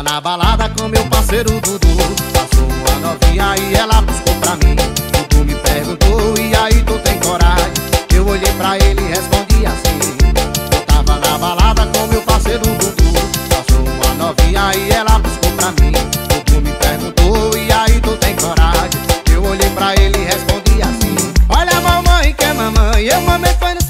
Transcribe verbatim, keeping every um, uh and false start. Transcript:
na balada com meu parceiro Dudu. Passou uma novinha e ela buscou pra mim. Dudu me perguntou, e aí tu tem coragem? Eu olhei pra ele e respondi assim: eu tava na balada com meu parceiro Dudu. Passou uma novinha e ela buscou pra mim. Dudu me perguntou, e aí tu tem coragem? Eu olhei pra ele e respondi assim: olha a mamãe que é mamãe, eu mamãe foi no